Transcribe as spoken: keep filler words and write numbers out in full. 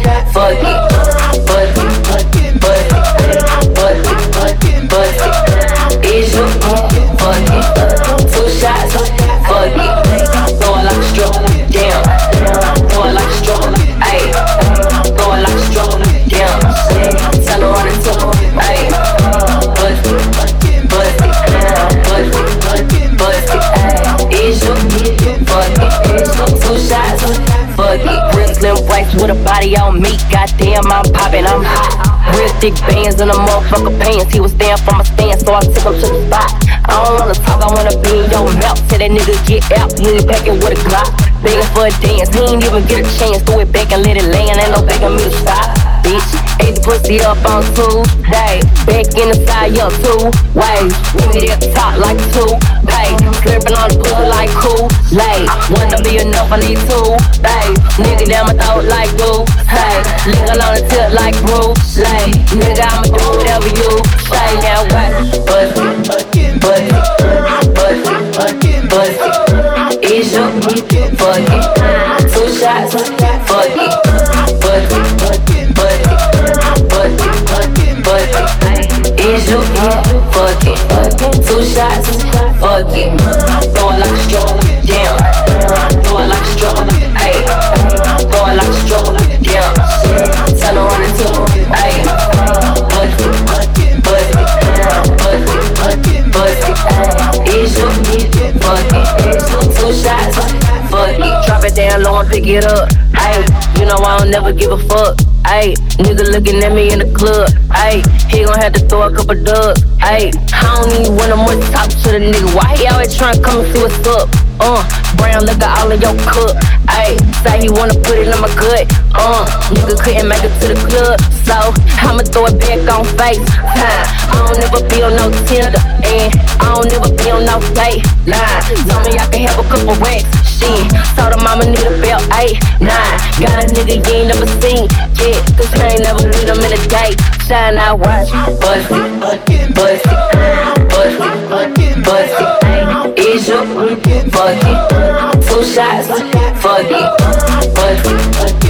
fuck it, fuck it, fuck it, fuck it, fuck it. Is you, fuck it. Two shots, fuck it. Throw it like a stroke, damn. Throw it like a stroke, ayy. Throw it like a stroke, damn. Tell her on the top, ayy. Bust it, bust it, bust it, bust it, ayy. Is you, fuck it. Two shots, fuck it. Real slim waist with a body on me. Goddamn, I'm poppin', I'm hot. Real thick bands in a motherfucker pants. He was stand for my stand, so I took him to the spot. I don't wanna talk, I wanna be in your mouth. Tell that nigga get out, he ain't packing with a Glock. Begging for a dance, he ain't even get a chance. Throw it back and let it land, ain't no begging me to stop. Bitch, ate the pussy up on Tuesday. Back in the side, up two ways. Give me that top like two pay. Slurping on the pussy like Kool-Aid. One to be enough, I need two, babe. Nigga down my throat like glue, hey. Linger on the tip like Bruce Lee. Nigga, I'ma do whatever you say. Now what? Bust it, bust it, bust it, bust it. Is you, fuck it. Two shots, fuck it. Bust it, bust it, bust it, bust it, bust it. Is you, fuck it. Two shots, fuck it. Throw it like a stroke, damn. Throw it like a stroke, ayy. Throw it like a stroke, damn. Tell her on the top, ayy. Bust it, bust it, bust it, bust it. Is you, fuck it. Two shots, fuck it. Drop it down low and pick it up, ayy. You know I don't never give a fuck, ayy. Nigga looking at me in the club, ayy. He gon' have to throw a couple dubs, ayy. I don't even wanna much talk to the nigga. Why he always tryna come and see what's up? Uh, brown liquor all in your cup, ayy. Say he wanna put it in my gut, uh. Nigga couldn't make it to the club, so I'ma throw it back on face. Huh. I don't never be on no Tinder, and I don't never be on no date line. Told me I can have a couple racks, shit. Told him I'ma need a belt, eight, nine. Got a nigga you ain't never seen, yeah. Cause I ain't never meet him in a date. Shine out, watch, bust it, bust it, bust it, bust it. Is you, fuck it. Two shots, fuck it, bust it,